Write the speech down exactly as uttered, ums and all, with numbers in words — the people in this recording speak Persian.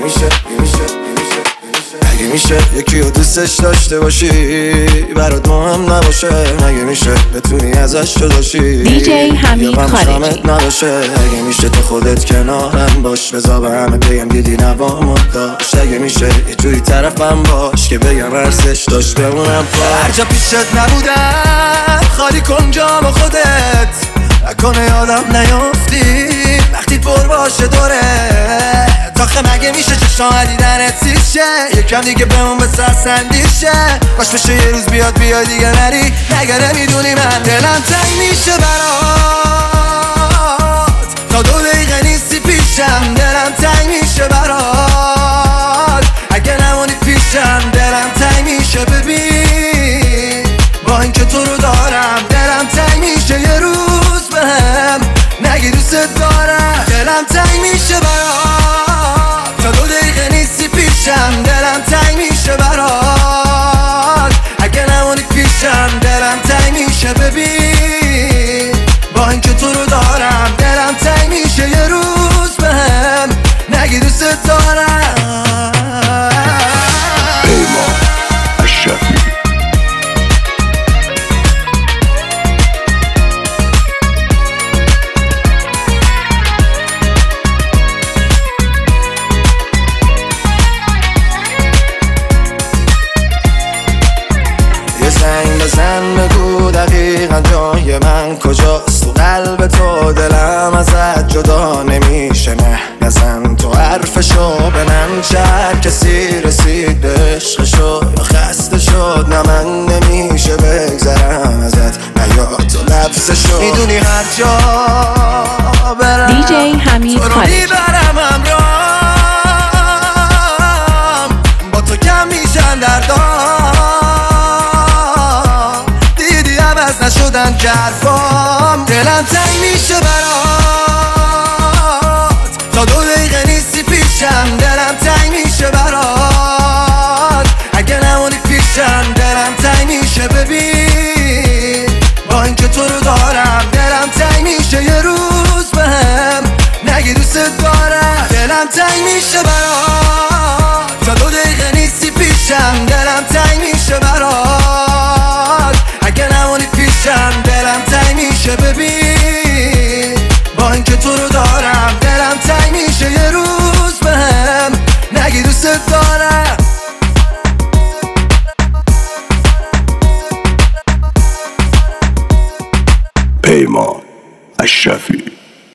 میشه اگه میشه یکی رو دوستش داشته باشی برات مهم نباشه، اگه میشه بتونی ازش جداشی، دیجی حمید خارجی. نباشه اگه میشه تو خودت کنارم باش، بذار به همه بگم دیدی نوامو داشت، اگه میشه یه جوری طرفم باش که بگم ارزش داشت بمونم پاش. هر جا پیشت نبودم خالی کن جام خودت، نکنه یادم نیافتی وقتی پر باشه دوره، تاخه مگه میشه چشام دیدنت سیشه، یکم دیگه بمون به سرسندیشه، باش بشه یه روز بیاد بیای دیگه نری، نگه نمیدونی من دلم تنگ میشه برات، تا دو دقیقه نیستی پیشم دلم تنگ میشه برات، اگه نمونی پیشم دلم تنگ میشه، ببین با اینکه تو رو دارم دلم تنگ میشه، یه روز بهم نگی دوست دارم، دلم تنگ میشه برات، تا دو دقیقه نیستی پیشم دلم تنگ میشه برات، اگه نمونی پیشم دلم تنگ میشه، ببین با اینکه تو رو دارم دلم تنگ میشه، یه روز بهم نگی دوست دارم. پیمان اشرفی. زنگ بزن بگو دقیقا جای من کجاست، تو قلب تو دلم ازت جدا نمیشه، نه نزن تو حرفشو به من، چه هر کسی رسید به عشقشو یا خسته شد، نه من نمیشه بگذرم ازت، نه یا تو لبسشو، میدونی هر جا برم دیجی حمید تو رو خارجی. میبرم همراهم، با تو کم میشن دردام، نشدن جرفام، دلم تنگ میشه برات، تا دو دقیقه نیستی پیشم دلم تنگ میشه برات، اگه نمونی پیشم دلم تنگ میشه، ببین با اینکه تو رو دارم دلم تنگ میشه، یه روز بهم نگی دوست دارم، دلم تنگ میشه برات، تا دو دقیقه نیستی پیشم دلم تنگ میشه برات، اگه نمونی پیشم دلم تنگ میشه، ببین با اینکه تو رو دارم دلم تنگ میشه، یه روز بهم نگی دوست دارم. پیمان اشرفی.